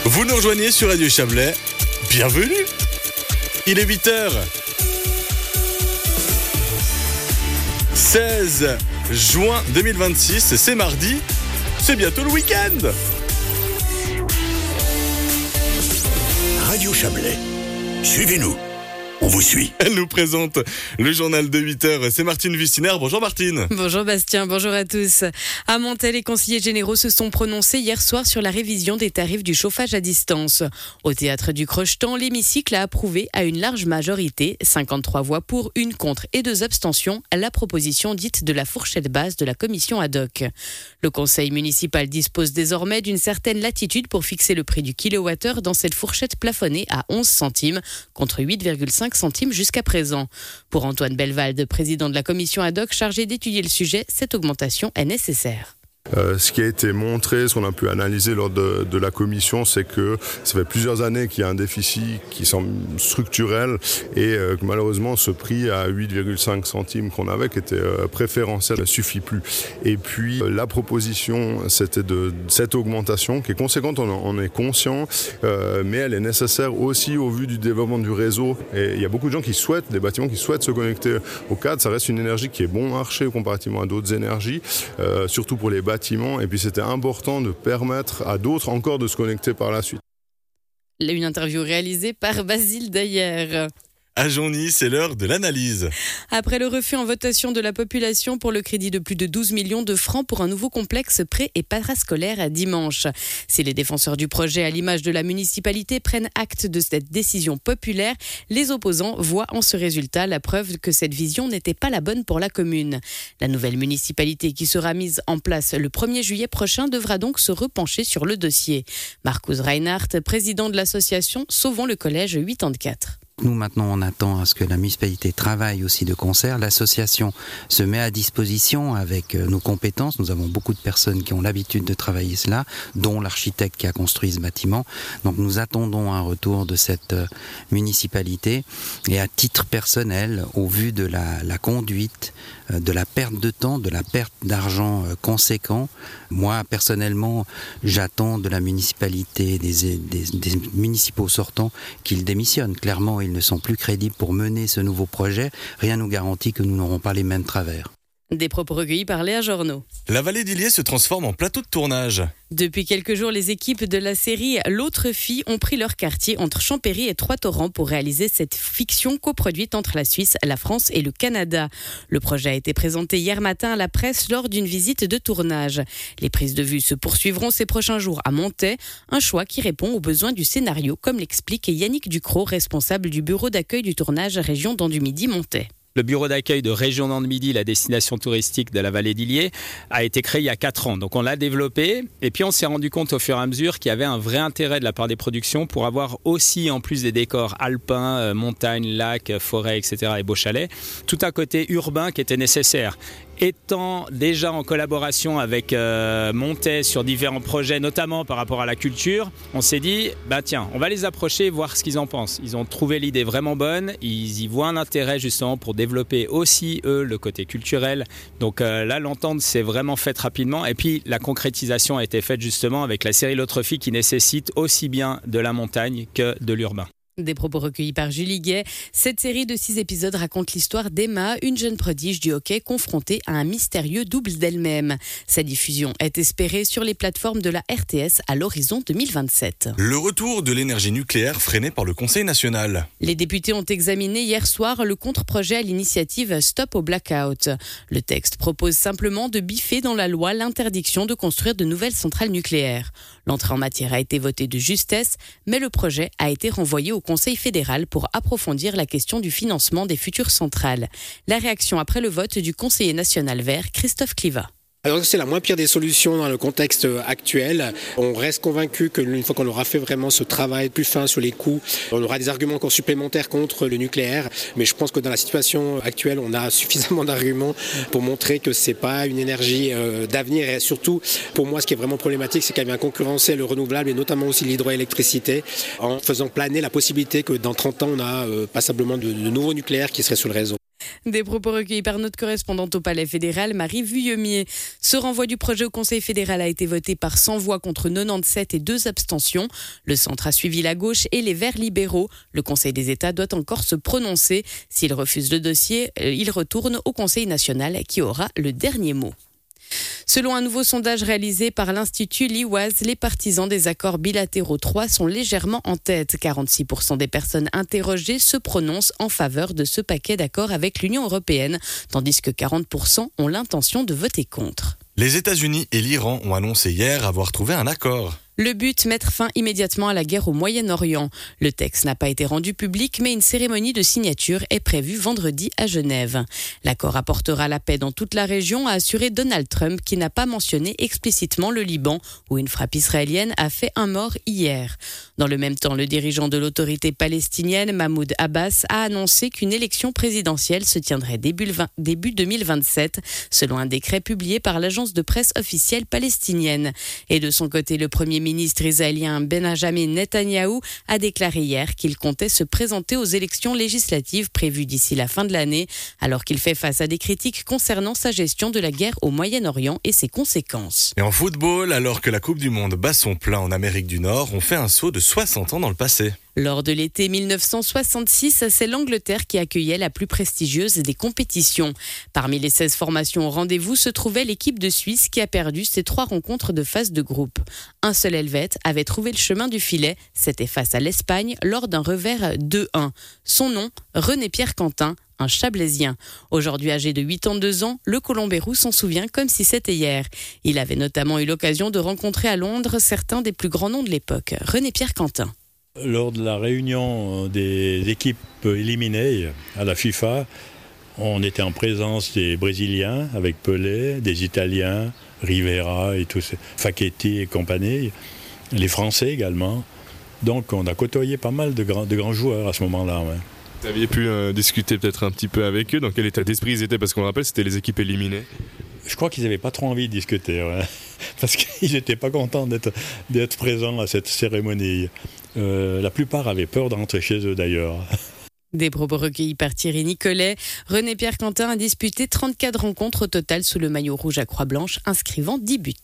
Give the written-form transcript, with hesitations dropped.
Vous nous rejoignez sur Radio Chablais. Bienvenue. Il est 8h. 16 juin 2026, c'est mardi. C'est bientôt le week-end. Radio Chablais. Suivez-nous. On vous suit. Elle nous présente le journal de 8h. C'est Martine Wüstiner. Bonjour Martine. Bonjour Bastien, bonjour à tous. À Montet, les conseillers généraux se sont prononcés hier soir sur la révision des tarifs du chauffage à distance. Au théâtre du Crochetan, l'hémicycle a approuvé à une large majorité, 53 voix pour, 1 contre et 2 abstentions, la proposition dite de la fourchette basse de la commission ad hoc. Le conseil municipal dispose désormais d'une certaine latitude pour fixer le prix du kilowattheure dans cette fourchette plafonnée à 11 centimes contre 8,5 centimes jusqu'à présent. Pour Antoine Belvalde, président de la commission ad hoc chargé d'étudier le sujet, cette augmentation est nécessaire. Ce qui a été montré, ce qu'on a pu analyser lors de la commission, c'est que ça fait plusieurs années qu'il y a un déficit qui semble structurel et que malheureusement ce prix à 8,5 centimes qu'on avait, qui était préférentiel, ne suffit plus. Et puis la proposition, c'était de cette augmentation qui est conséquente, on est conscient, mais elle est nécessaire aussi au vu du développement du réseau. Et il y a beaucoup de gens des bâtiments qui souhaitent se connecter au cadre. Ça reste une énergie qui est bon marché comparativement à d'autres énergies, surtout pour les bâtiments. Et puis c'était important de permettre à d'autres encore de se connecter par la suite. Une interview réalisée par Basile Dayer. À Jonny, c'est l'heure de l'analyse. Après le refus en votation de la population pour le crédit de plus de 12 millions de francs pour un nouveau complexe pré- et parascolaire à dimanche. Si les défenseurs du projet, à l'image de la municipalité, prennent acte de cette décision populaire, les opposants voient en ce résultat la preuve que cette vision n'était pas la bonne pour la commune. La nouvelle municipalité qui sera mise en place le 1er juillet prochain devra donc se repencher sur le dossier. Marcus Reinhardt, président de l'association Sauvons le collège 84. Nous, maintenant, on attend à ce que la municipalité travaille aussi de concert. L'association se met à disposition avec nos compétences. Nous avons beaucoup de personnes qui ont l'habitude de travailler cela, dont l'architecte qui a construit ce bâtiment. Donc, nous attendons un retour de cette municipalité. Et à titre personnel, au vu de la conduite, de la perte de temps, de la perte d'argent conséquent, moi, personnellement, j'attends de la municipalité, des municipaux sortants qu'ils démissionnent. Clairement, ils ne sont plus crédibles pour mener ce nouveau projet. Rien ne nous garantit que nous n'aurons pas les mêmes travers. Des propos recueillis par Léa Journeau. La vallée d'Illiers se transforme en plateau de tournage. Depuis quelques jours, les équipes de la série L'autre fille ont pris leur quartier entre Champéry et Trois-Torrents pour réaliser cette fiction coproduite entre la Suisse, la France et le Canada. Le projet a été présenté hier matin à la presse lors d'une visite de tournage. Les prises de vue se poursuivront ces prochains jours à Montet, un choix qui répond aux besoins du scénario, comme l'explique Yannick Ducrot, responsable du bureau d'accueil du tournage Région Dent-du-Midi Montet. Le bureau d'accueil de Région Dent-du-Midi, la destination touristique de la vallée d'Illiers, a été créé il y a 4 ans. Donc on l'a développé et puis on s'est rendu compte au fur et à mesure qu'il y avait un vrai intérêt de la part des productions pour avoir aussi, en plus des décors alpins, montagnes, lacs, forêts, etc. et beaux chalets, tout un côté urbain qui était nécessaire. Étant déjà en collaboration avec Montet sur différents projets, notamment par rapport à la culture, on s'est dit, tiens, on va les approcher et voir ce qu'ils en pensent. Ils ont trouvé l'idée vraiment bonne, ils y voient un intérêt justement pour développer aussi, eux, le côté culturel. Donc là, l'entente s'est vraiment faite rapidement. Et puis, la concrétisation a été faite justement avec la série L'autre fille qui nécessite aussi bien de la montagne que de l'urbain. Des propos recueillis par Julie Gay. Cette série de 6 épisodes raconte l'histoire d'Emma, une jeune prodige du hockey confrontée à un mystérieux double d'elle-même. Sa diffusion est espérée sur les plateformes de la RTS à l'horizon 2027. Le retour de l'énergie nucléaire freiné par le Conseil national. Les députés ont examiné hier soir le contre-projet à l'initiative Stop au Blackout. Le texte propose simplement de biffer dans la loi l'interdiction de construire de nouvelles centrales nucléaires. L'entrée en matière a été votée de justesse, mais le projet a été renvoyé au Conseil fédéral pour approfondir la question du financement des futures centrales. La réaction après le vote du conseiller national vert, Christophe Cliva. Alors c'est la moins pire des solutions dans le contexte actuel. On reste convaincu qu'une fois qu'on aura fait vraiment ce travail plus fin sur les coûts, on aura des arguments encore supplémentaires contre le nucléaire. Mais je pense que dans la situation actuelle, on a suffisamment d'arguments pour montrer que c'est pas une énergie d'avenir. Et surtout, pour moi, ce qui est vraiment problématique, c'est qu'elle vient concurrencer le renouvelable et notamment aussi l'hydroélectricité en faisant planer la possibilité que dans 30 ans, on a passablement de nouveaux nucléaires qui seraient sur le réseau. Des propos recueillis par notre correspondante au Palais fédéral, Marie Vuillemier. Ce renvoi du projet au Conseil fédéral a été voté par 100 voix contre 97 et 2 abstentions. Le centre a suivi la gauche et les Verts libéraux. Le Conseil des États doit encore se prononcer. S'il refuse le dossier, il retourne au Conseil national qui aura le dernier mot. Selon un nouveau sondage réalisé par l'Institut Liwaz, les partisans des accords bilatéraux 3 sont légèrement en tête. 46% des personnes interrogées se prononcent en faveur de ce paquet d'accords avec l'Union européenne, tandis que 40% ont l'intention de voter contre. Les États-Unis et l'Iran ont annoncé hier avoir trouvé un accord. Le but, mettre fin immédiatement à la guerre au Moyen-Orient. Le texte n'a pas été rendu public, mais une cérémonie de signature est prévue vendredi à Genève. L'accord apportera la paix dans toute la région, a assuré Donald Trump, qui n'a pas mentionné explicitement le Liban, où une frappe israélienne a fait un mort hier. Dans le même temps, le dirigeant de l'autorité palestinienne, Mahmoud Abbas, a annoncé qu'une élection présidentielle se tiendrait début 2027, selon un décret publié par l'agence de presse officielle palestinienne. Et de son côté, le premier ministre israélien Benjamin Netanyahou a déclaré hier qu'il comptait se présenter aux élections législatives prévues d'ici la fin de l'année, alors qu'il fait face à des critiques concernant sa gestion de la guerre au Moyen-Orient et ses conséquences. Et en football, alors que la Coupe du Monde bat son plein en Amérique du Nord, on fait un saut de 60 ans dans le passé. Lors de l'été 1966, c'est l'Angleterre qui accueillait la plus prestigieuse des compétitions. Parmi les 16 formations au rendez-vous se trouvait l'équipe de Suisse qui a perdu ses 3 rencontres de phase de groupe. Un seul Helvète avait trouvé le chemin du filet, c'était face à l'Espagne lors d'un revers 2-1. Son nom, René-Pierre Quentin, un Chablaisien. Aujourd'hui âgé de 82 ans, le Colombérou s'en souvient comme si c'était hier. Il avait notamment eu l'occasion de rencontrer à Londres certains des plus grands noms de l'époque. René-Pierre Quentin. Lors de la réunion des équipes éliminées à la FIFA, on était en présence des Brésiliens avec Pelé, des Italiens, Rivera et tous, Facchetti et compagnie, les Français également. Donc on a côtoyé pas mal de grands joueurs à ce moment-là. Ouais. Vous aviez pu discuter peut-être un petit peu avec eux, dans quel état d'esprit ils étaient, parce qu'on le rappelle, c'était les équipes éliminées. Je crois qu'ils n'avaient pas trop envie de discuter, ouais. Parce qu'ils n'étaient pas contents d'être présents à cette cérémonie. La plupart avaient peur d'entrer chez eux d'ailleurs. Des propos recueillis par Thierry Nicolet. René-Pierre Quentin a disputé 34 rencontres au total sous le maillot rouge à Croix-Blanche, inscrivant 10 buts.